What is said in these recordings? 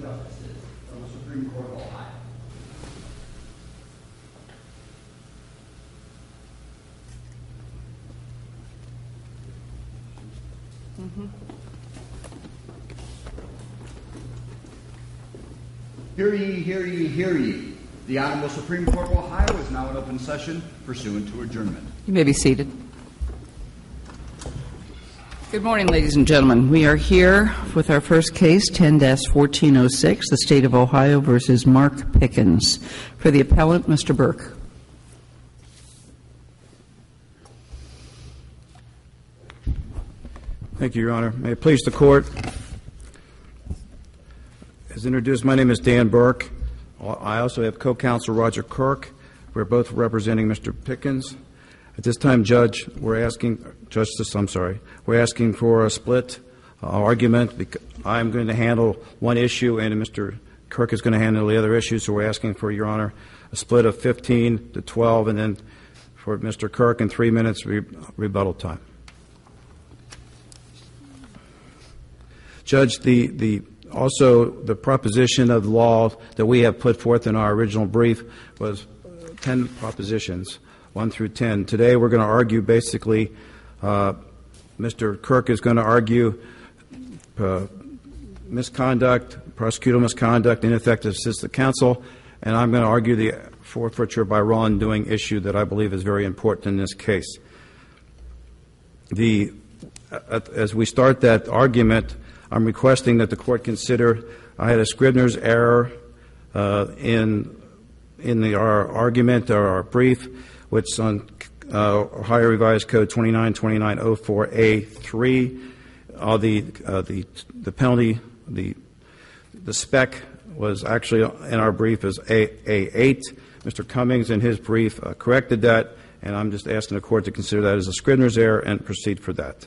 Justices of the Supreme Court of Ohio. Hear ye, hear ye, hear ye. The Honorable Supreme Court of Ohio is now in open session pursuant to adjournment. You may be seated. Good morning, ladies and gentlemen. We are here with our first case, 10-1406, the State of Ohio versus Mark Pickens. For the appellant, Mr. Burke. Thank you, Your Honor. May it please the Court. As introduced, my name is Dan Burke. I also have co-counsel Roger Kirk. We're both representing Mr. Pickens. At this time, we're asking for a split argument. I'm going to handle one issue, and Mr. Kirk is going to handle the other issue. So we're asking for, Your Honor, a split of 15 to 12, and then for Mr. Kirk in 3 minutes rebuttal time. Judge, also the proposition of law that we have put forth in our original brief was 10 propositions, 1 through 10. Today we're going to argue basically, Mr. Kirk is going to argue misconduct, prosecutorial misconduct, ineffective assistance counsel, and I'm going to argue the forfeiture by wrongdoing issue that I believe is very important in this case. As we start that argument, I'm requesting that the Court consider I had a Scribner's error in our argument or our brief, which is on Ohio Revised Code 292904A3. The penalty, the spec was actually in our brief as A8. Mr. Cummings in his brief corrected that, and I'm just asking the Court to consider that as a Scribner's error and proceed for that.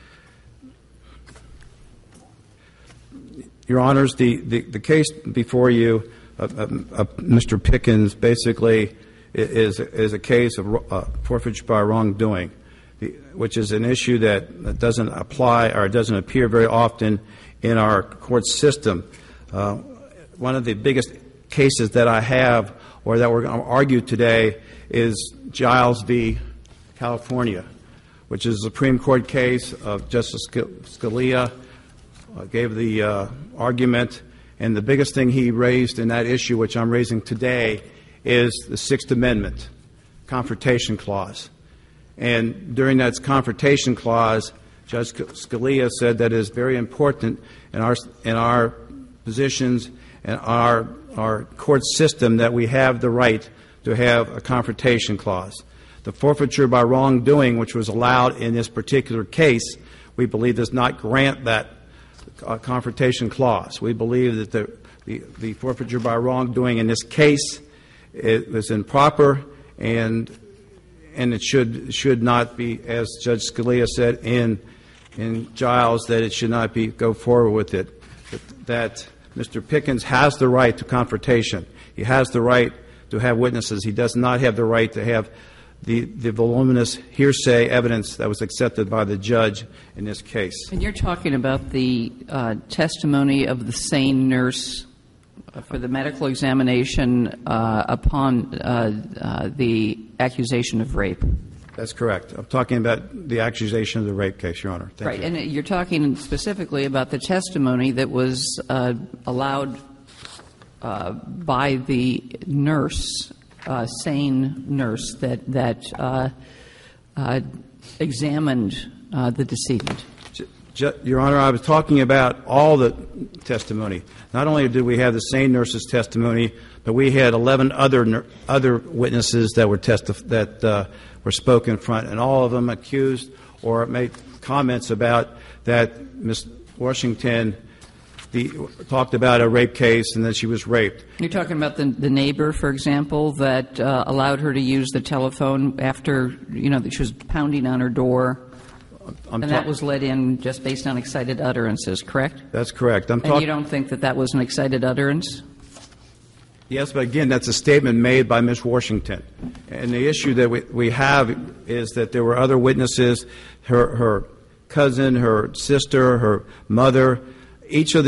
Your Honors, the case before you, Mr. Pickens, basically is a case of forfeiture by wrongdoing, which is an issue that doesn't apply or doesn't appear very often in our court system. One of the biggest cases that I have or that we're going to argue today is Giles v. California, which is a Supreme Court case of Justice Scalia. Gave the argument, and the biggest thing he raised in that issue, which I'm raising today, is the Sixth Amendment Confrontation Clause. And during that Confrontation Clause, Judge Scalia said that it is very important in our positions and our court system that we have the right to have a Confrontation Clause. The forfeiture by wrongdoing, which was allowed in this particular case, we believe does not grant that Confrontation Clause. We believe that the forfeiture by wrongdoing in this case is improper, and it should not be, as Judge Scalia said in Giles, that it should not go forward with it. That Mr. Pickens has the right to confrontation. He has the right to have witnesses. He does not have the right to have the voluminous hearsay evidence that was accepted by the judge in this case. And you're talking about the testimony of the SANE nurse for the medical examination upon the accusation of rape. That's correct. I'm talking about the accusation of the rape case, Your Honor. Thank you. And you're talking specifically about the testimony that was allowed by the nurse, SANE nurse, that examined the decedent. Your Honor, I was talking about all the testimony. Not only did we have the SANE nurse's testimony, but we had 11 other witnesses that were spoken in front, and all of them accused or made comments about that Ms. Washington talked about a rape case and that she was raped. You're talking about the neighbor, for example, that allowed her to use the telephone after, that she was pounding on her door, and that was let in just based on excited utterances, correct? That's correct. And you don't think that was an excited utterance? Yes, but again, that's a statement made by Ms. Washington. And the issue that we have is that there were other witnesses, her cousin, her sister, her mother. Each of the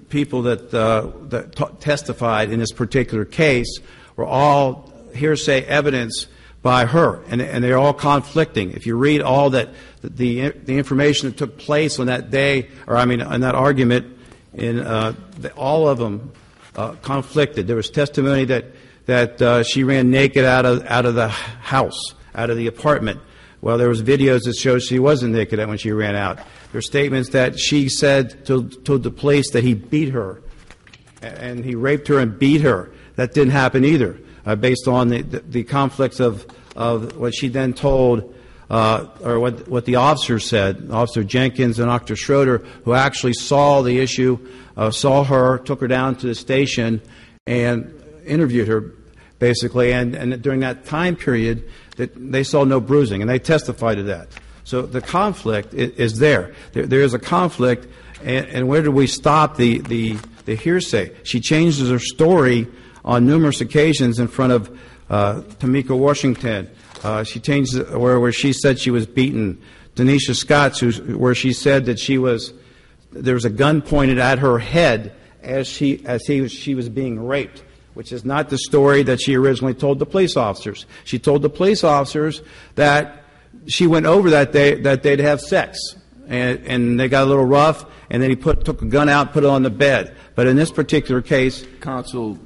people that testified in this particular case were all hearsay evidence by her, and they're all conflicting. If you read all the information that took place on that day, on that argument, all of them conflicted. There was testimony that she ran naked out of the house, out of the apartment. Well, there was videos that showed she wasn't naked when she ran out. There were statements that she said to the police that he beat her, and he raped her and beat her. That didn't happen either, based on the conflicts of what she then told, or what the officers said, Officer Jenkins and Dr. Schroeder, who actually saw the issue, saw her, took her down to the station, and interviewed her, basically. And during that time period, they saw no bruising, and they testified to that. So the conflict is there. There is a conflict, and where do we stop the hearsay? She changes her story on numerous occasions in front of Tamika Washington. She changed where she said she was beaten. Denisha Scott, where she said that there was a gun pointed at her head as she was being raped, which is not the story that she originally told the police officers. She told the police officers that she went over that day to have sex, and they got a little rough, and then he took a gun out and put it on the bed. But in this particular case, counsel,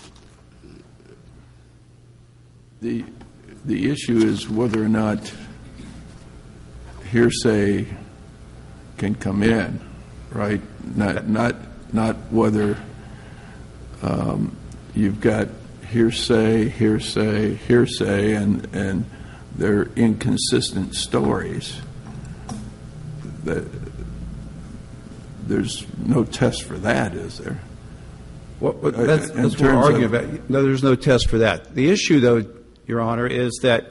the issue is whether or not hearsay can come in, right? Not whether you've got hearsay, and they're inconsistent stories. There's no test for that, is there? That's what we're arguing about. No, there's no test for that. The issue, though, Your Honor, is that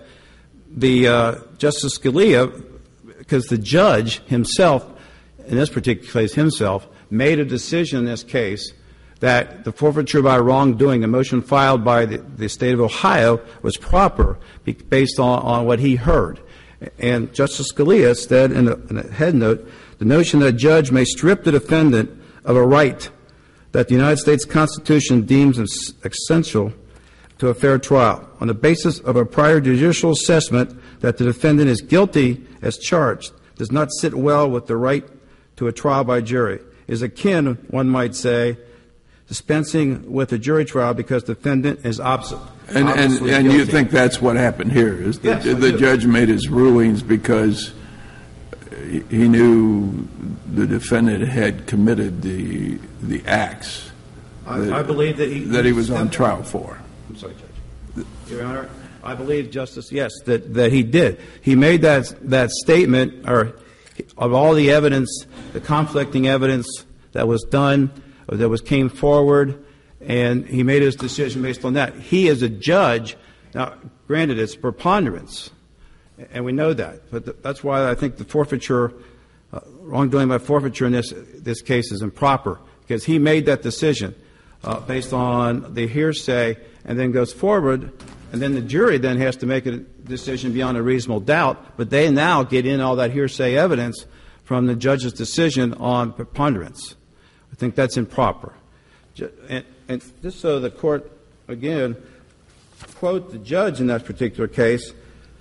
Justice Scalia, because the judge himself, in this particular case himself, made a decision in this case that the forfeiture by wrongdoing, the motion filed by the State of Ohio, was proper based on what he heard. And Justice Scalia said in a head note, the notion that a judge may strip the defendant of a right that the United States Constitution deems essential to a fair trial on the basis of a prior judicial assessment that the defendant is guilty as charged does not sit well with the right to a trial by jury, is akin, one might say, dispensing with a jury trial because the defendant is opposite. And you think that's what happened here? Is the judge made his rulings because he knew the defendant had committed the acts I believe that he was on trial for? I'm sorry, Judge. Your Honor, I believe, Justice, yes, that he did. He made that statement, or of all the evidence, the conflicting evidence that was done, or that came forward, and he made his decision based on that. He, as a judge, now, granted, it's preponderance, and we know that, but that's why I think the forfeiture, wrongdoing by forfeiture in this case is improper, because he made that decision based on the hearsay, and then goes forward, and then the jury then has to make a decision beyond a reasonable doubt, but they now get in all that hearsay evidence from the judge's decision on preponderance. I think that's improper. And just so the Court, again, quote the judge in that particular case,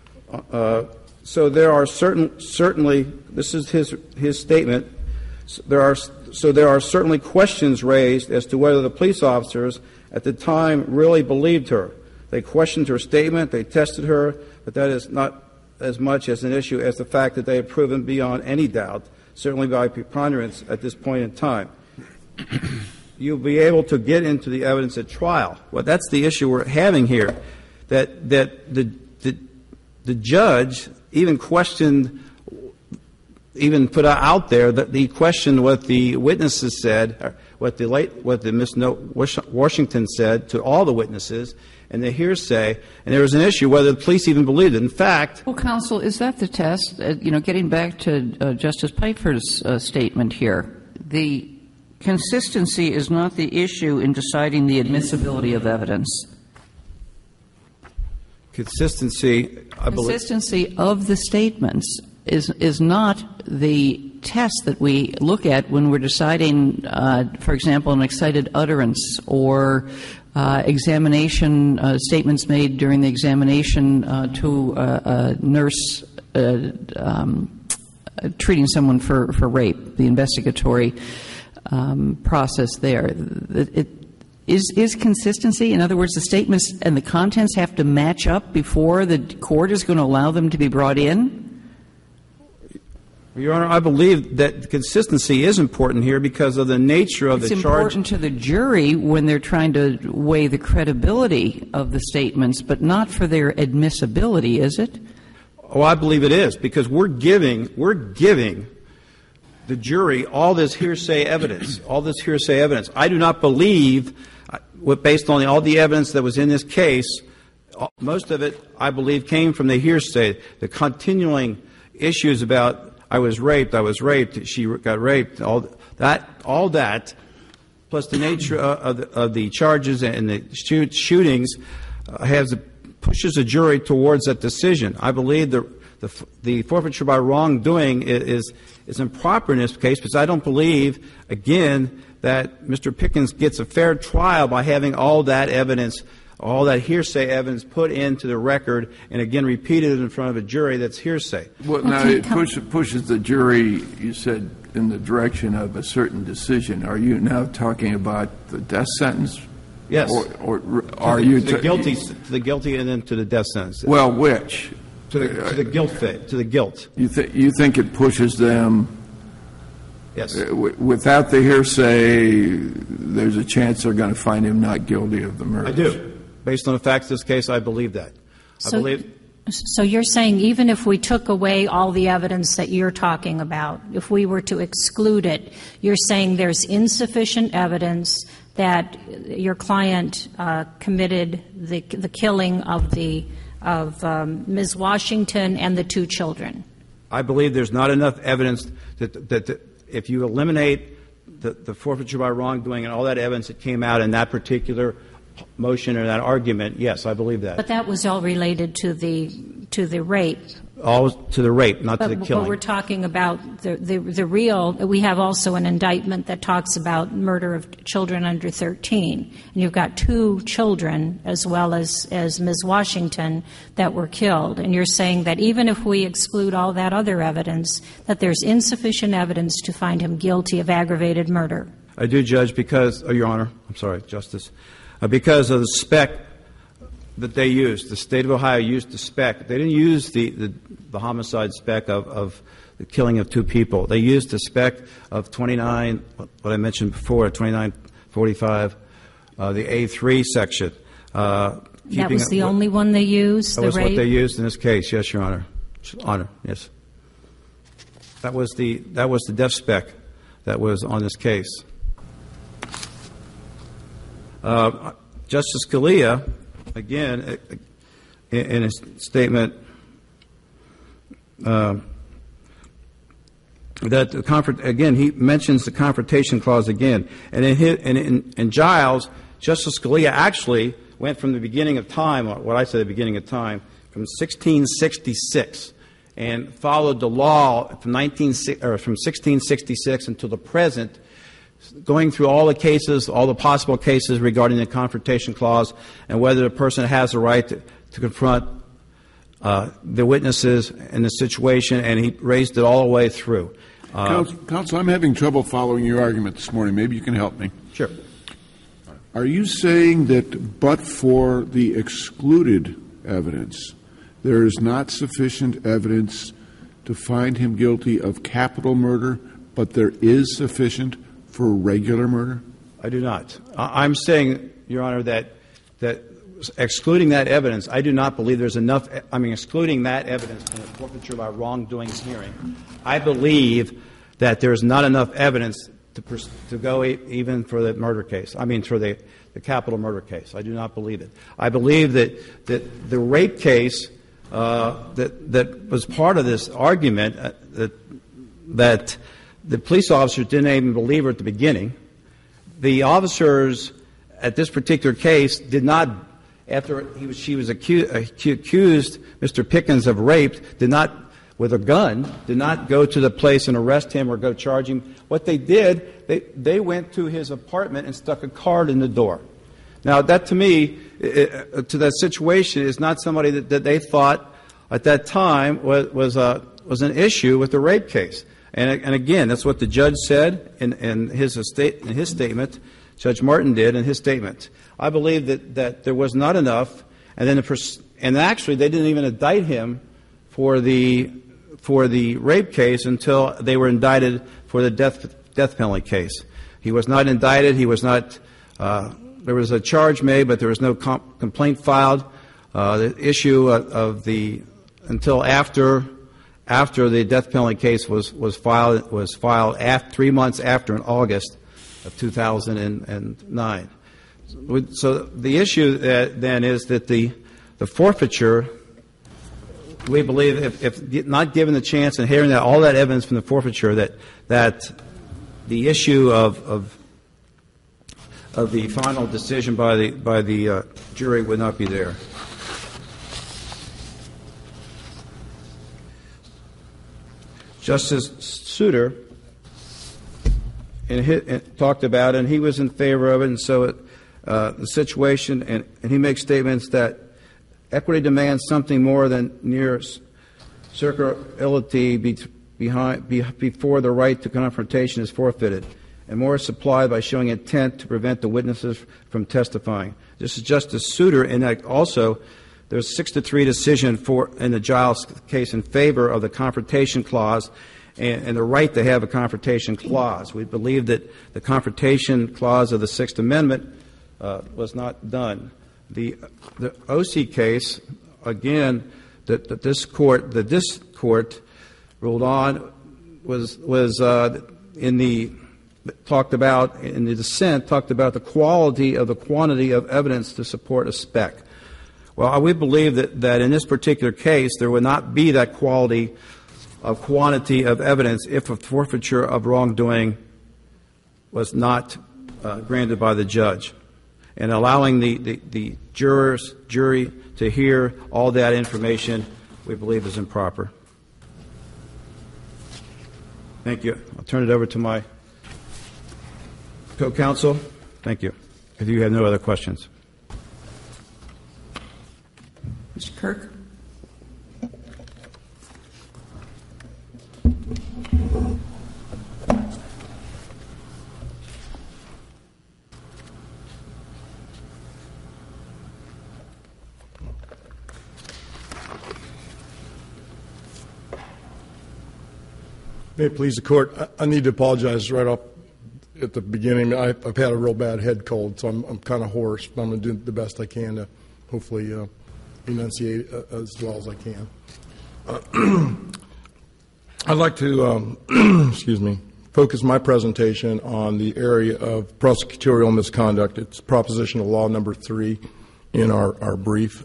so there are certainly, this is his statement, there are certainly questions raised as to whether the police officers at the time really believed her. They questioned her statement, they tested her, but that is not as much as an issue as the fact that they have proven beyond any doubt, certainly by preponderance at this point in time. You'll be able to get into the evidence at trial. Well, that's the issue we're having here, that the judge even questioned, even put out there that he questioned what the witnesses said, what the Miss Washington said to all the witnesses, and the hearsay, and there was an issue whether the police even believed it. In fact, well, counsel, is that the test? Getting back to Justice Pfeiffer's statement here, the consistency is not the issue in deciding the admissibility of evidence. Consistency, I believe. Consistency of the statements is not the test that we look at when we're deciding, for example, an excited utterance or examination statements made during the examination to a nurse treating someone for rape, the investigatory process there. Is consistency, in other words, the statements and the contents have to match up before the court is going to allow them to be brought in? Your Honor, I believe that consistency is important here because of the nature of the charge. It's important to the jury when they're trying to weigh the credibility of the statements, but not for their admissibility, is it? Oh, I believe it is, because we're giving the jury all this hearsay evidence. I do not believe, based on all the evidence that was in this case, most of it, I believe, came from the hearsay, the continuing issues about I was raped, she got raped, all that, plus the nature of the charges and the shootings pushes the jury towards that decision. I believe the forfeiture by wrongdoing is improper in this case because I don't believe, again, that Mr. Pickens gets a fair trial by having all that evidence, all that hearsay evidence put into the record and, again, repeated in front of a jury that's hearsay. Well, now it pushes the jury, you said, in the direction of a certain decision. Are you now talking about the death sentence? Yes. Or are you to the guilty and then to the death sentence? Well, which? To the guilt. You think it pushes them? Yes. Without the hearsay, there's a chance they're going to find him not guilty of the murder. I do. Based on the facts of this case, I believe that. So you're saying even if we took away all the evidence that you're talking about, if we were to exclude it, you're saying there's insufficient evidence that your client committed the killing of Ms. Washington and the two children? I believe there's not enough evidence that if you eliminate the forfeiture by wrongdoing and all that evidence that came out in that particular motion or that argument, yes, I believe that. But that was all related to the rape. All to the rape, not to the killing. But we're talking about the real. We have also an indictment that talks about murder of children under 13. And you've got two children as well as Ms. Washington that were killed. And you're saying that even if we exclude all that other evidence, that there's insufficient evidence to find him guilty of aggravated murder. I do, Judge, because, Your Honor, I'm sorry, Justice, because of the spec that they used. The state of Ohio used the spec. They didn't use the homicide spec of the killing of two people. They used the spec of 29, what I mentioned before, 2945, the A3 section. That was the only one they used, the rape? That was what they used in this case, yes, Your Honor. Honor, yes. That was the death spec that was on this case. Justice Scalia, again, in his statement, again, he mentions the Confrontation Clause again. And in Giles, Justice Scalia actually went from the beginning of time, what I say the beginning of time, from 1666, and followed the law from 1666 until the present, going through all the cases, all the possible cases regarding the Confrontation Clause and whether the person has the right to confront the witnesses in the situation, and he raised it all the way through. Counsel, I'm having trouble following your argument this morning. Maybe you can help me. Sure. Are you saying that but for the excluded evidence, there is not sufficient evidence to find him guilty of capital murder, but there is sufficient for regular murder? I do not. I'm saying, Your Honor, that excluding that evidence, I do not believe there's enough. Excluding that evidence from the forfeiture by wrongdoing hearing, I believe that there's not enough evidence to go even for the murder case. For the capital murder case. I do not believe it. I believe that the rape case that was part of this argument that the police officers didn't even believe her at the beginning. The officers at this particular case did not, after she was accused, Mr. Pickens, of rape, with a gun, did not go to the place and arrest him or go charge him. What they did, they went to his apartment and stuck a card in the door. Now, that to me, to that situation, is not somebody that they thought at that time was an issue with the rape case. And again, that's what the judge said in his statement. Judge Martin did in his statement. I believe that there was not enough, and actually they didn't even indict him for the rape case until they were indicted for the death penalty case. He was not indicted. He was not. There was a charge made, but there was no complaint filed. The issue until after the death penalty case was filed 3 months after, in August of 2009. So the issue then is that the forfeiture, we believe, if not given the chance and hearing all that evidence from the forfeiture, that the issue of the final decision by the jury would not be there. Justice Souter talked about it, and he was in favor of it, and so the situation, and he makes statements that equity demands something more than near circularity before the right to confrontation is forfeited, and more is supplied by showing intent to prevent the witnesses from testifying. This is Justice Souter, and also there's a 6-3 decision in the Giles case in favor of the confrontation clause and the right to have a confrontation clause. We believe that the confrontation clause of the Sixth Amendment was not done. The OC case, again, that this court ruled on was in the dissent talked about the quality of the quantity of evidence to support a spec. Well, we believe that in this particular case there would not be that quality of quantity of evidence if a forfeiture of wrongdoing was not granted by the judge. And allowing the jury to hear all that information, we believe, is improper. Thank you. I'll turn it over to my co-counsel. Thank you. If you have no other questions. Mr. Kirk? May it please the Court, I need to apologize right off at the beginning. I've had a real bad head cold, so I'm kind of hoarse, but I'm going to do the best I can to hopefully enunciate as well as I can. I'd like to, focus my presentation on the area of prosecutorial misconduct. It's propositional law number 3 in our brief.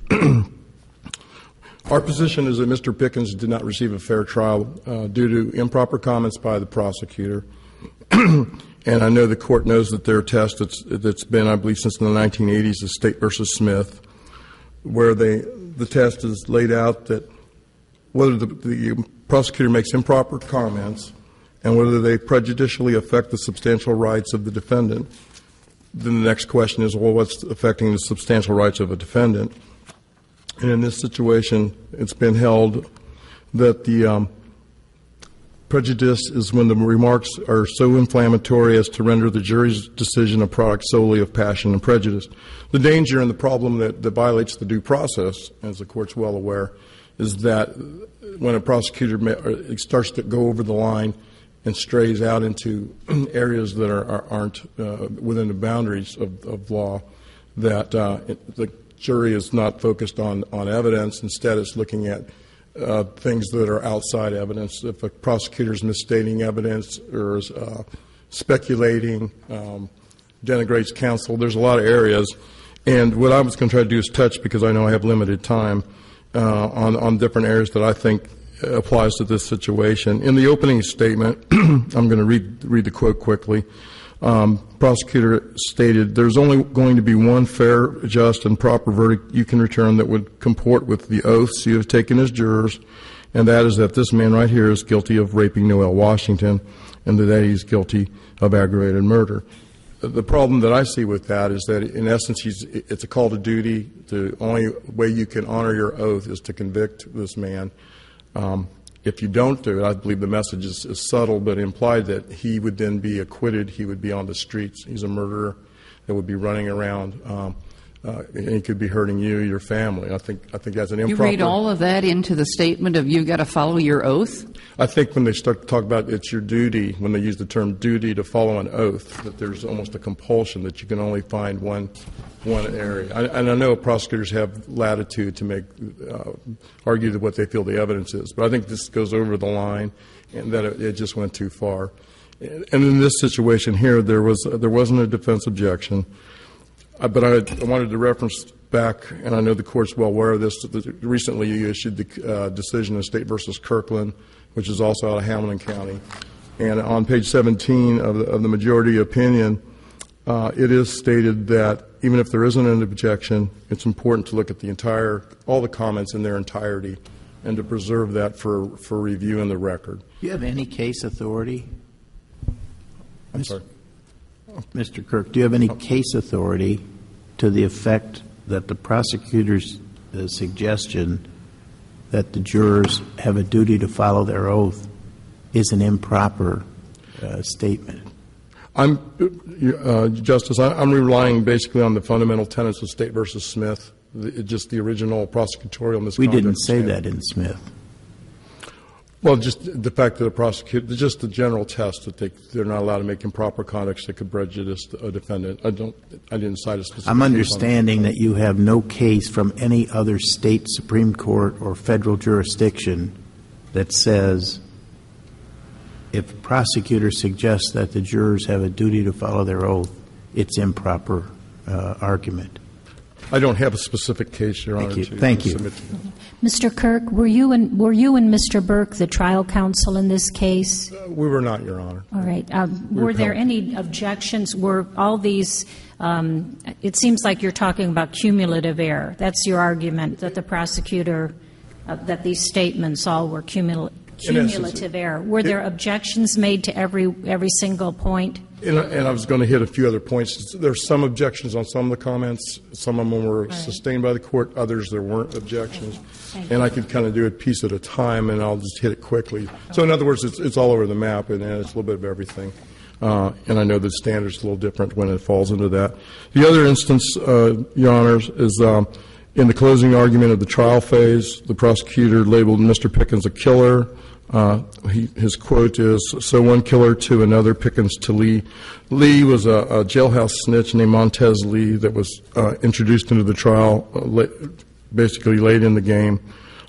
Our position is that Mr. Pickens did not receive a fair trial due to improper comments by the prosecutor. And I know the Court knows that their test that's been, I believe, since the 1980s is State versus Smith, where the test is laid out that whether the prosecutor makes improper comments and whether they prejudicially affect the substantial rights of the defendant. Then the next question is, well, what's affecting the substantial rights of a defendant? And in this situation, it's been held that the prejudice is when the remarks are so inflammatory as to render the jury's decision a product solely of passion and prejudice. The danger and the problem that violates the due process, as the Court's well aware, is that when a prosecutor starts to go over the line and strays out into areas that aren't within the boundaries of law, that the jury is not focused on evidence. Instead, it's looking at things that are outside evidence. If a prosecutor is misstating evidence or is speculating, denigrates counsel, there's a lot of areas. And what I was going to try to do is touch, because I know I have limited time, on different areas that I think applies to this situation. In the opening statement, I'm going to read the quote quickly. Prosecutor stated, "There's only going to be one fair, just, and proper verdict you can return that would comport with the oaths you have taken as jurors and that is that this man right here is guilty of raping Noel Washington, and that he's guilty of aggravated murder. The problem that I see with that is that, in essence, it's a call to duty. The only way you can honor your oath is to convict this man. If you don't do it, I believe the message is subtle but implied that he would then be acquitted. He would be on the streets. He's a murderer that would be running around, and he could be hurting you, your family. I think that's an improper. You read all of that into the statement of you've got to follow your oath? I think when they start to talk about it's your duty, when they use the term duty to follow an oath, that there's almost a compulsion that you can only find one area. And I know prosecutors have latitude to make argue that what they feel the evidence is, but I think this goes over the line and that it just went too far. And in this situation here, there wasn't a defense objection, but I wanted to reference back, and I know the Court's well aware of this. Recently, you issued the decision in State versus Kirkland, which is also out of Hamilton County, and on page 17 of the majority opinion, it is stated that even if there isn't an objection, it's important to look at all the comments in their entirety, and to preserve that for review in the record. Do you have any case authority? I'm sorry. Mr. Kirk, do you have any case authority to the effect that the prosecutor's suggestion that the jurors have a duty to follow their oath is an improper statement? Justice, I'm relying basically on the fundamental tenets of State versus Smith, just the original prosecutorial misconduct. We didn't say that in Smith. Well, just the fact that a prosecutor, just the general test that they're not allowed to make improper conducts that could prejudice a defendant. I didn't cite a specific. I'm understanding that you have no case from any other state Supreme Court or federal jurisdiction that says if a prosecutor suggests that the jurors have a duty to follow their oath, it's improper argument. I don't have a specific case, Your Honor. Thank you. Mr. Kirk, were you and Mr. Burke the trial counsel in this case? We were not, Your Honor. All right. Were there any objections? Were all these? It seems like you're talking about cumulative error. That's your argument, that the prosecutor, that these statements all were cumulative error. Were there objections made to every single point? And I was going to hit a few other points. There's some objections on some of the comments. Some of them were sustained by the court. Others, there weren't objections. And I could kind of do it piece at a time, and I'll just hit it quickly. So in other words, it's all over the map, and it's a little bit of everything. And I know the standard's a little different when it falls into that. The other instance, Your Honors, is in the closing argument of the trial phase, the prosecutor labeled Mr. Pickens a killer. His quote is, "So one killer to another, Pickens to Lee." Lee was a jailhouse snitch named Montez Lee that was introduced into the trial basically late in the game.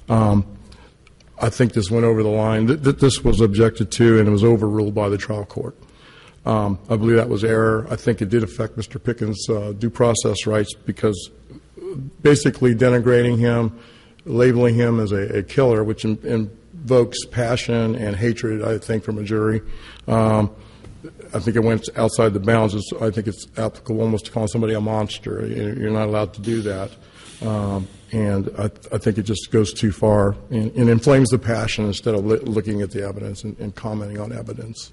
I think this went over the line. This was objected to, and it was overruled by the trial court. I believe that was error. I think it did affect Mr. Pickens' due process rights because basically denigrating him, labeling him as a killer, which invokes passion and hatred, I think, from a jury. I think it went outside the bounds. I think it's applicable almost to calling somebody a monster. You're not allowed to do that. And I think it just goes too far and inflames the passion instead of looking at the evidence and commenting on evidence.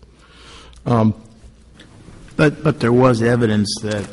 But there was evidence that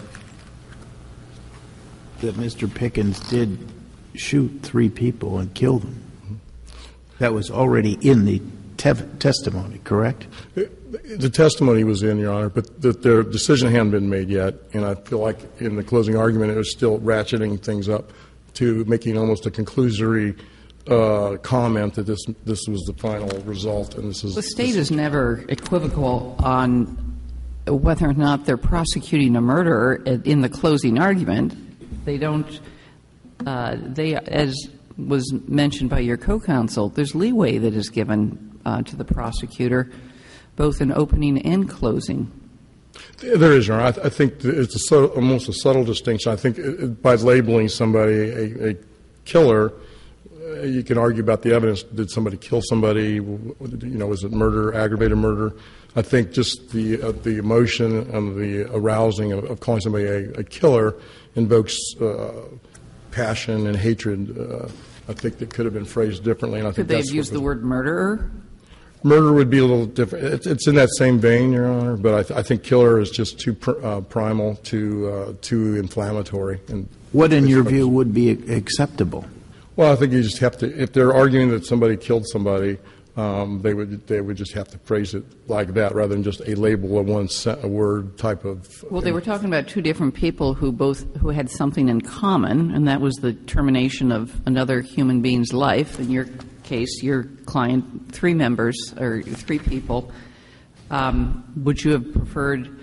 Mr. Pickens did shoot 3 people and kill them. That was already in the testimony, correct? The testimony was in, Your Honor, but their decision hadn't been made yet, and I feel like in the closing argument it was still ratcheting things up to making almost a conclusory comment that this was the final result. And this is the state is never equivocal on whether or not they're prosecuting a murderer in the closing argument. They don't. They, as was mentioned by your co-counsel, there's leeway that is given to the prosecutor, both in opening and closing. There is, Your Honor. I think it's almost a subtle distinction. I think by labeling somebody a killer, you can argue about the evidence. Did somebody kill somebody? Was it murder, aggravated murder? I think just the emotion and the arousing of calling somebody a killer invokes passion and hatred I think it could have been phrased differently. And I think Could they that's have used the word murderer? Murder would be a little different. It's in that same vein, Your Honor, but I think killer is just too primal, too inflammatory. And what, in your view, would be acceptable? Well, I think you just have to. If they're arguing that somebody killed somebody, they would just have to phrase it like that rather than just a label of a word type of. Well, they were talking about two different people who had something in common, and that was the termination of another human being's life. In your case, your client, three people. Would you have preferred,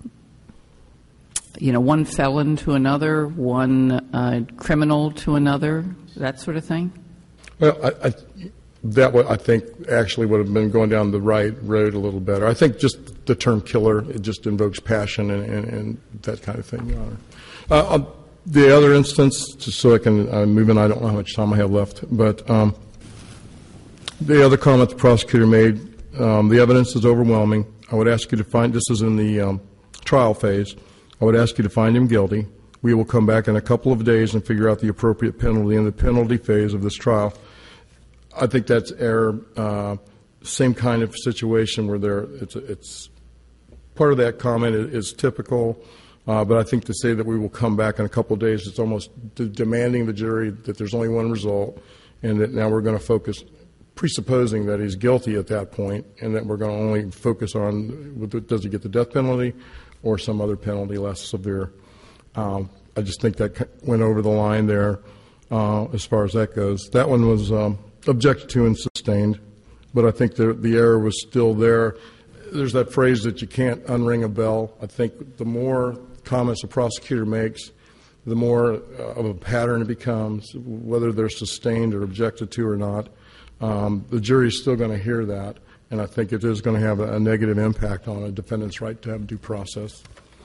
one felon to another, one criminal to another, that sort of thing? Well, I think actually would have been going down the right road a little better. I think just the term killer, it just invokes passion and that kind of thing, Your Honor. The other instance, just so I can move in, I don't know how much time I have left, but the other comment the prosecutor made, the evidence is overwhelming. I would ask you to find, this is in the trial phase, I would ask you to find him guilty. We will come back in a couple of days and figure out the appropriate penalty in the penalty phase of this trial. I think that's error. Same kind of situation where it's part of that comment is typical, but I think to say that we will come back in a couple of days, it's almost demanding the jury that there's only one result, and that now we're going to focus, presupposing that he's guilty at that point, and that we're going to only focus on does he get the death penalty or some other penalty less severe. I just think that went over the line there as far as that goes. That one was objected to and sustained, but I think the error was still there. There's that phrase that you can't unring a bell. I think the more comments a prosecutor makes, the more of a pattern it becomes, whether they're sustained or objected to or not. The jury is still going to hear that, and I think it is going to have a negative impact on a defendant's right to have due process.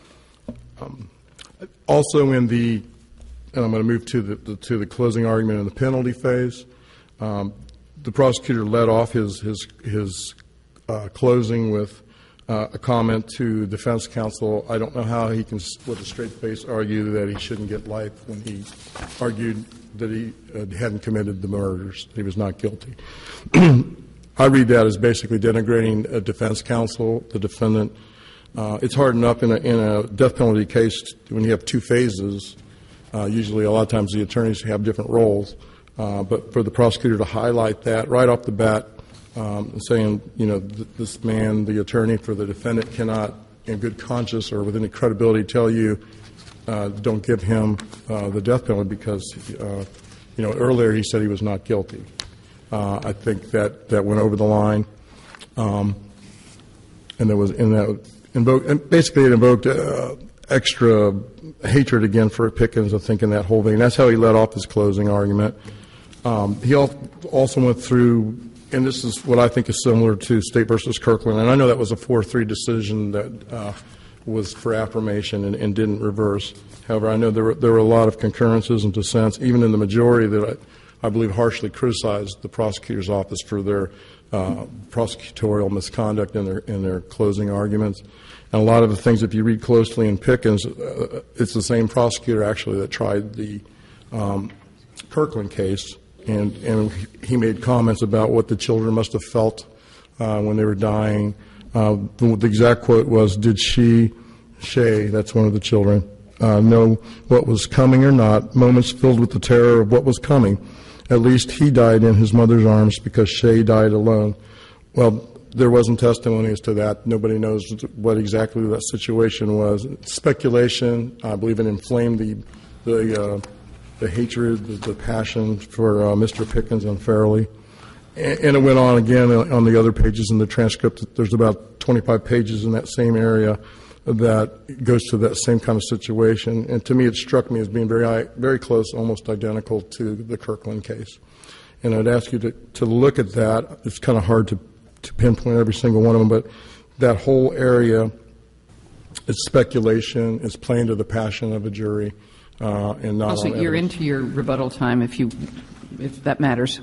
Also and I'm going to move to the closing argument in the penalty phase. The prosecutor led off his closing with a comment to defense counsel. I don't know how he can, with a straight face, argue that he shouldn't get life when he argued that he hadn't committed the murders, that he was not guilty. I read that as basically denigrating a defense counsel, the defendant. It's hard enough in a death penalty case when you have two phases. Usually a lot of times the attorneys have different roles. But for the prosecutor to highlight that right off the bat, saying, this man, the attorney for the defendant, cannot, in good conscience or with any credibility, tell you don't give him the death penalty because, earlier he said he was not guilty. I think that went over the line, and there was basically it invoked extra hatred again for Pickens, I think, in that whole thing. That's how he led off his closing argument. He also went through, and this is what I think is similar to State versus Kirkland, and I know that was a 4-3 decision that was for affirmation and didn't reverse. However, I know there were a lot of concurrences and dissents, even in the majority that I believe harshly criticized the prosecutor's office for their prosecutorial misconduct in their closing arguments. And a lot of the things, if you read closely in Pickens, it's the same prosecutor actually that tried the Kirkland case, and he made comments about what the children must have felt when they were dying. The exact quote was, "Did Shay, that's one of the children, know what was coming or not? Moments filled with the terror of what was coming. At least he died in his mother's arms because Shay died alone." Well, there wasn't testimony as to that. Nobody knows what exactly that situation was. Speculation. I believe it inflamed the hatred, the passion for Mr. Pickens unfairly. And it went on again on the other pages in the transcript. There's about 25 pages in that same area that goes to that same kind of situation. And to me, it struck me as being very close, almost identical to the Kirkland case. And I'd ask you to look at that. It's kind of hard to pinpoint every single one of them, but that whole area is speculation. It's playing to the passion of a jury, and not. Also, you're into your rebuttal time, if that matters.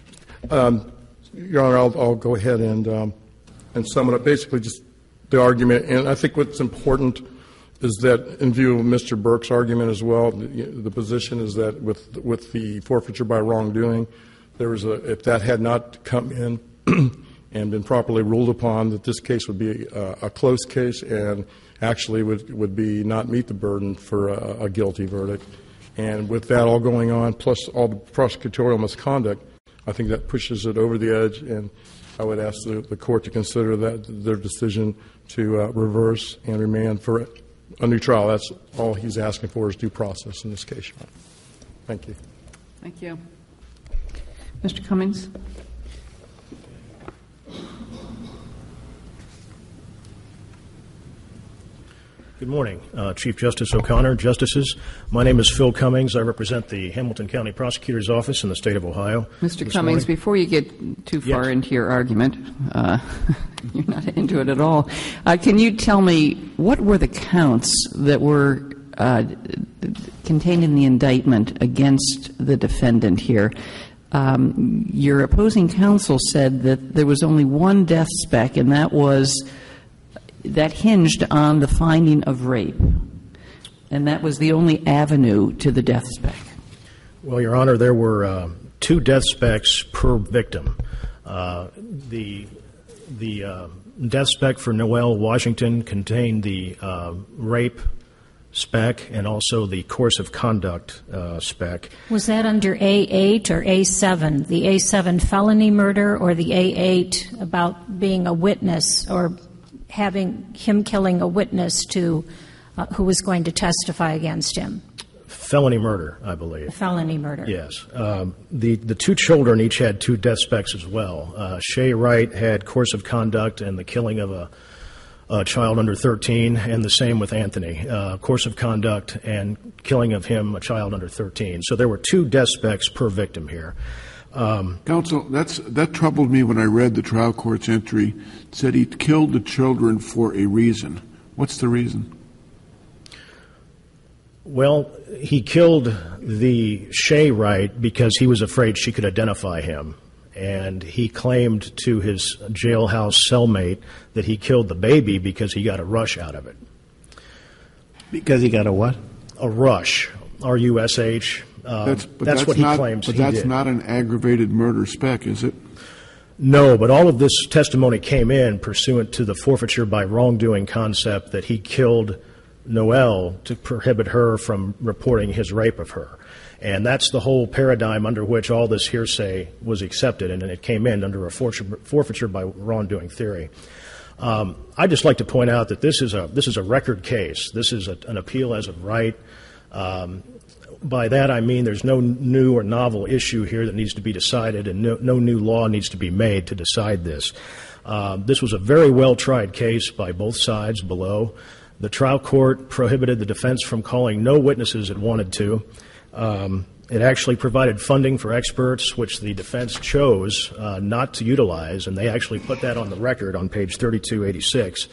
Your Honor, I'll go ahead and sum it up. Basically, just the argument, and I think what's important is that in view of Mr. Burke's argument as well, the position is that with the forfeiture by wrongdoing, if that had not come in and been properly ruled upon, that this case would be a close case and actually would be not meet the burden for a guilty verdict. And with that all going on, plus all the prosecutorial misconduct, I think that pushes it over the edge, and I would ask the court to consider their decision to reverse and remand for a new trial. That's all he's asking for is due process in this case. Thank you. Thank you. Mr. Cummings? Good morning, Chief Justice O'Connor, Justices. My name is Phil Cummings. I represent the Hamilton County Prosecutor's Office in the state of Ohio. Mr. Cummings, before you get too far into your argument, you're not into it at all. Can you tell me what were the counts that were contained in the indictment against the defendant here? Your opposing counsel said that there was only one death spec, and that hinged on the finding of rape, and that was the only avenue to the death spec. Well, Your Honor, there were 2 death specs per victim. The death spec for Noel Washington contained the rape spec and also the course of conduct spec. Was that under A8 or A7? The A7 felony murder or the A8 about being a witness or having him killing a witness who was going to testify against him? Felony murder, I believe. Felony murder. Yes. The 2 children each had 2 death specs as well. Shay Wright had course of conduct and the killing of a child under 13, and the same with Anthony, course of conduct and killing of him, a child under 13. So there were 2 death specs per victim here. Counsel, that troubled me when I read the trial court's entry. It said he killed the children for a reason. What's the reason? Well, he killed the Shay Wright because he was afraid she could identify him. And he claimed to his jailhouse cellmate that he killed the baby because he got a rush out of it. Because he got a what? A rush, R-U-S-H. That's what he claims he did. But that's not an aggravated murder spec, is it? No, but all of this testimony came in pursuant to the forfeiture by wrongdoing concept that he killed Noel to prohibit her from reporting his rape of her. And that's the whole paradigm under which all this hearsay was accepted, and it came in under a forfeiture by wrongdoing theory. I'd just like to point out that this is a record case. This is an appeal as of right. By that I mean there's no new or novel issue here that needs to be decided, and no new law needs to be made to decide this. This was a very well-tried case by both sides below. The trial court prohibited the defense from calling no witnesses it wanted to. It actually provided funding for experts, which the defense chose not to utilize, and they actually put that on the record on page 3286.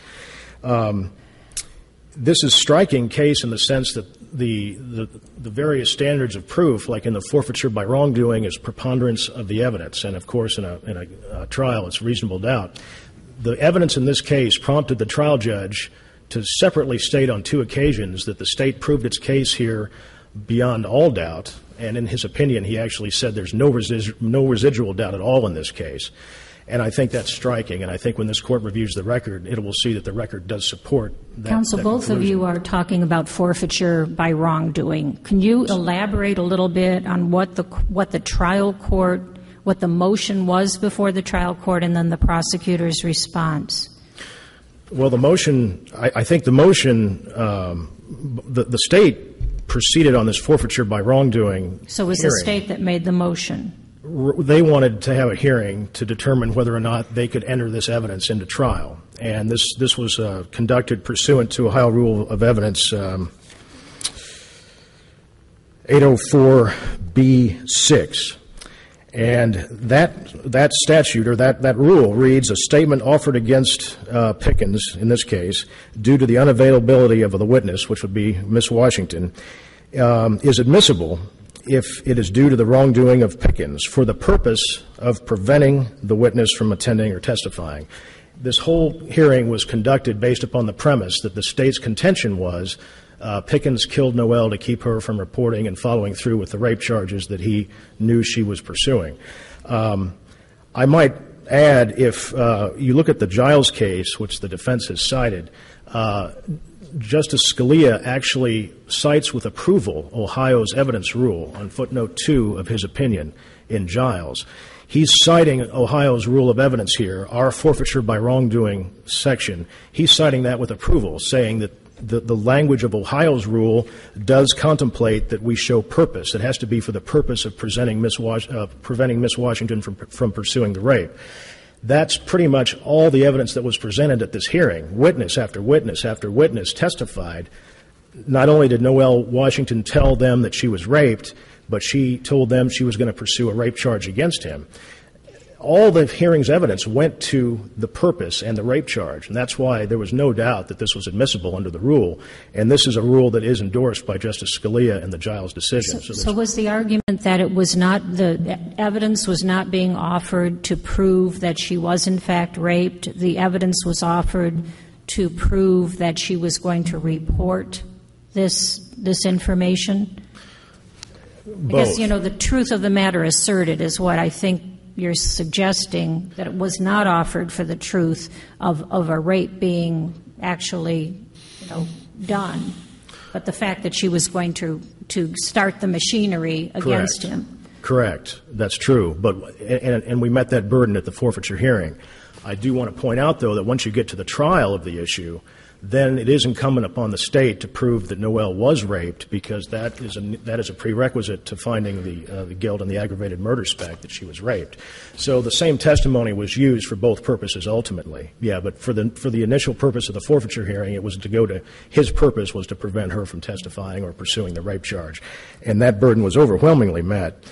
This is a striking case in the sense that the various standards of proof, like in the forfeiture by wrongdoing, is preponderance of the evidence, and of course in a trial it's reasonable doubt. The evidence in this case prompted the trial judge to separately state on 2 occasions that the state proved its case here beyond all doubt, and in his opinion he actually said there's no residual doubt at all in this case. And I think that's striking, and I think when this court reviews the record, it will see that the record does support that. Counsel, both of you are talking about forfeiture by wrongdoing. Can you elaborate a little bit on what the trial court, what the motion was before the trial court, and then the prosecutor's response? Well, the motion, I think the motion, the state proceeded on this forfeiture by wrongdoing. So it was the state that made the motion? They wanted to have a hearing to determine whether or not they could enter this evidence into trial. And this was conducted pursuant to Ohio Rule of Evidence 804B6. And that statute, or that rule, reads, a statement offered against Pickens, in this case, due to the unavailability of the witness, which would be Miss Washington, is admissible if it is due to the wrongdoing of Pickens for the purpose of preventing the witness from attending or testifying. this whole hearing was conducted based upon the premise that the state's contention was Pickens killed Noel to keep her from reporting and following through with the rape charges that he knew she was pursuing. I might add, if you look at the Giles case, which the defense has cited, Justice Scalia actually cites with approval Ohio's evidence rule on footnote 2 of his opinion in Giles. He's citing Ohio's rule of evidence here, our forfeiture by wrongdoing section. He's citing that with approval, saying that the language of Ohio's rule does contemplate that we show purpose. It has to be for the purpose of preventing Miss Washington from pursuing the rape. That's pretty much all the evidence that was presented at this hearing. Witness after witness after witness testified. Not only did Noel Washington tell them that she was raped, but she told them she was going to pursue a rape charge against him. All the hearing's evidence went to the purpose and the rape charge, and that's why there was no doubt that this was admissible under the rule. And this is a rule that is endorsed by Justice Scalia in the Giles decision. So was the argument that it was not, the evidence was not being offered to prove that she was in fact raped? The evidence was offered to prove that she was going to report this information? Both. Because, the truth of the matter asserted is what I think you're suggesting, that it was not offered for the truth of a rape being actually, done, but the fact that she was going to start the machinery against him. Correct. That's true. And we met that burden at the forfeiture hearing. I do want to point out, though, that once you get to the trial of the issue, then it is incumbent upon the state to prove that Noel was raped, because that is a prerequisite to finding the guilt on the aggravated murder spec that she was raped. So the same testimony was used for both purposes ultimately. Yeah, but for the initial purpose of the forfeiture hearing, it was to go to his purpose was to prevent her from testifying or pursuing the rape charge, and that burden was overwhelmingly met.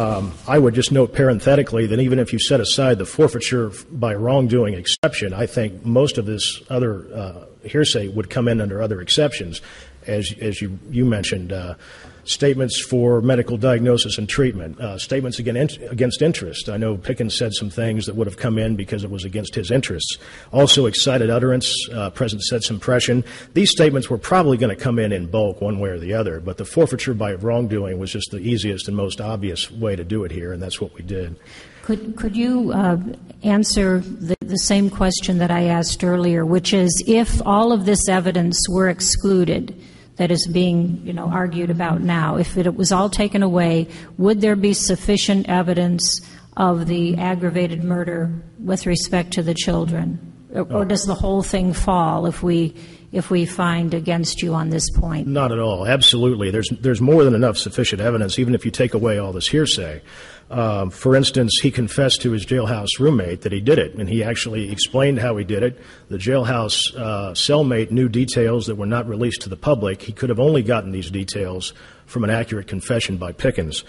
I would just note parenthetically that even if you set aside the forfeiture by wrongdoing exception, I think most of this other hearsay would come in under other exceptions, as you mentioned, statements for medical diagnosis and treatment, statements against interest. I know Pickens said some things that would have come in because it was against his interests. Also excited utterance, present sense impression. These statements were probably going to come in bulk one way or the other, but the forfeiture by wrongdoing was just the easiest and most obvious way to do it here, and that's what we did. Could you answer the same question that I asked earlier, which is, if all of this evidence were excluded that is being argued about now, if it was all taken away, would there be sufficient evidence of the aggravated murder with respect to the children? Or does the whole thing fall if we find against you on this point? Not at all. Absolutely. There's more than enough sufficient evidence, even if you take away all this hearsay. For instance, he confessed to his jailhouse roommate that he did it, and he actually explained how he did it. The jailhouse cellmate knew details that were not released to the public. He could have only gotten these details from an accurate confession by Pickens.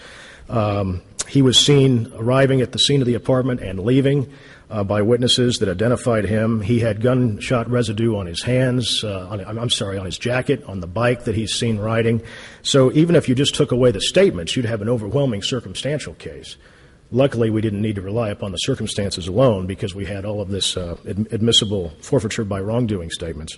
He was seen arriving at the scene of the apartment and leaving by witnesses that identified him. He had gunshot residue on his hands, on his jacket, on the bike that he's seen riding. So even if you just took away the statements, you'd have an overwhelming circumstantial case. Luckily, we didn't need to rely upon the circumstances alone because we had all of this admissible forfeiture by wrongdoing statements.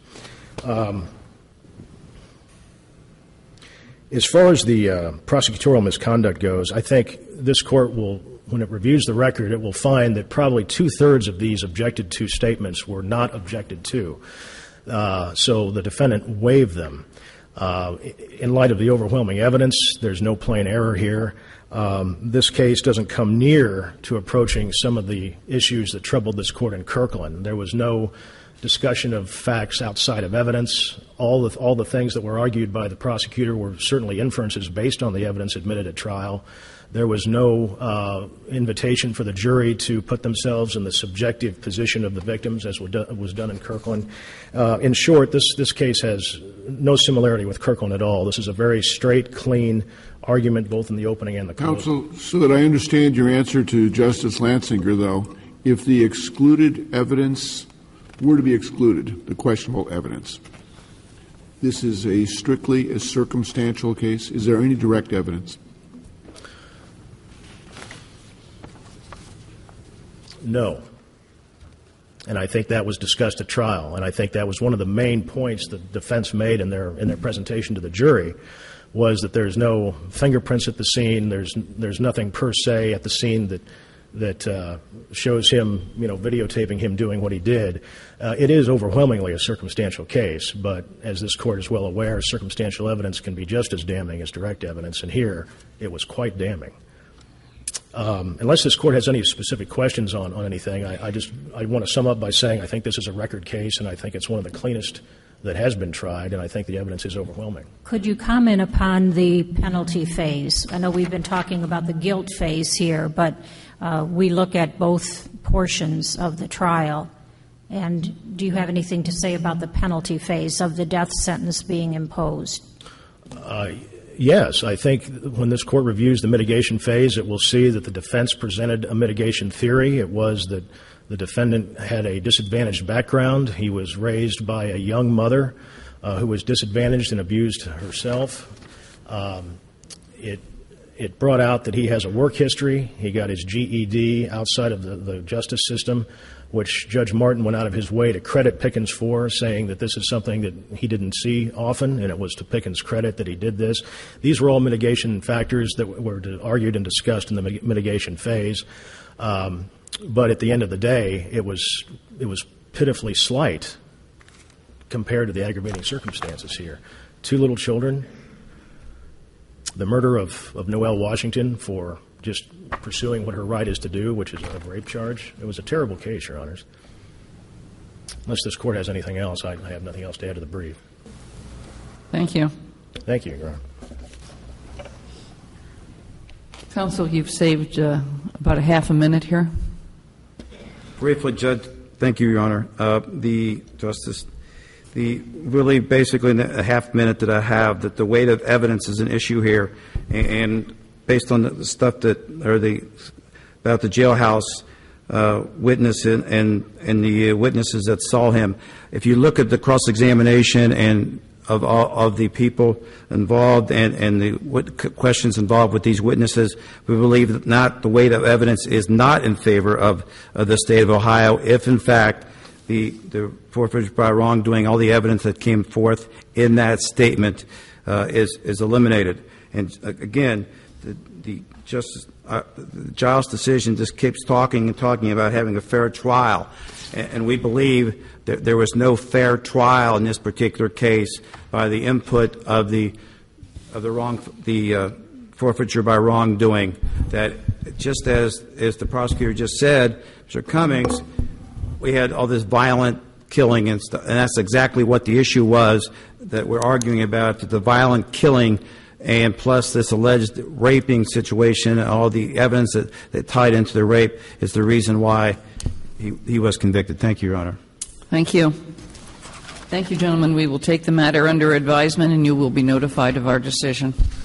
As far as the prosecutorial misconduct goes, I think this court will, when it reviews the record, it will find that probably 2/3 of these objected to statements were not objected to. So the defendant waived them. In light of the overwhelming evidence, there's no plain error here. This case doesn't come near to approaching some of the issues that troubled this court in Kirkland. There was no discussion of facts outside of evidence. All the things that were argued by the prosecutor were certainly inferences based on the evidence admitted at trial. There was no invitation for the jury to put themselves in the subjective position of the victims, as was done in Kirkland. In short, this case has no similarity with Kirkland at all. This is a very straight, clean argument, both in the opening and the closing. Counsel, so that I understand your answer to Justice Lansinger, though, if the excluded evidence were to be excluded, the questionable evidence, this is strictly a circumstantial case? Is there any direct evidence? No. And I think that was discussed at trial. And I think that was one of the main points the defense made in their presentation to the jury, was that there's no fingerprints at the scene. There's nothing per se at the scene that shows him, videotaping him doing what he did. It is overwhelmingly a circumstantial case, but as this court is well aware, circumstantial evidence can be just as damning as direct evidence, and here it was quite damning. Unless this court has any specific questions on anything, I want to sum up by saying I think this is a record case, and I think it's one of the cleanest that has been tried, and I think the evidence is overwhelming. Could you comment upon the penalty phase? I know we've been talking about the guilt phase here, but we look at both portions of the trial. And do you have anything to say about the penalty phase of the death sentence being imposed? Yes. I think when this court reviews the mitigation phase, it will see that the defense presented a mitigation theory. It was that the defendant had a disadvantaged background. He was raised by a young mother who was disadvantaged and abused herself. It brought out that he has a work history. He got his GED outside of the justice system, which Judge Martin went out of his way to credit Pickens for, saying that this is something that he didn't see often, and it was to Pickens' credit that he did this. These were all mitigation factors that were argued and discussed in the mitigation phase. But at the end of the day, it was pitifully slight compared to the aggravating circumstances here. 2 little children, the murder of Noelle Washington for just pursuing what her right is to do, which is a rape charge. It was a terrible case, Your Honors. Unless this court has anything else, I have nothing else to add to the brief. Thank you. Thank you, Your Honor. Counsel, you've saved about a half a minute here. Briefly, Judge, thank you, Your Honor. Really basically in the half minute that I have, that the weight of evidence is an issue here, and based on the stuff about the jailhouse witness and the witnesses that saw him, if you look at the cross-examination and of the people involved and the questions involved with these witnesses, we believe that the weight of evidence is not in favor of the state of Ohio if, in fact, the forfeiture by wrongdoing, all the evidence that came forth in that statement is eliminated. And again, the Giles decision just keeps talking about having a fair trial, and we believe that there was no fair trial in this particular case by the input of the forfeiture by wrongdoing. That just as the prosecutor just said, Mr. Cummings, we had all this violent killing and stuff, and that's exactly what the issue was that we're arguing about, the violent killing and plus this alleged raping situation, all the evidence that tied into the rape is the reason why he was convicted. Thank you, Your Honor. Thank you. Thank you, gentlemen. We will take the matter under advisement, and you will be notified of our decision.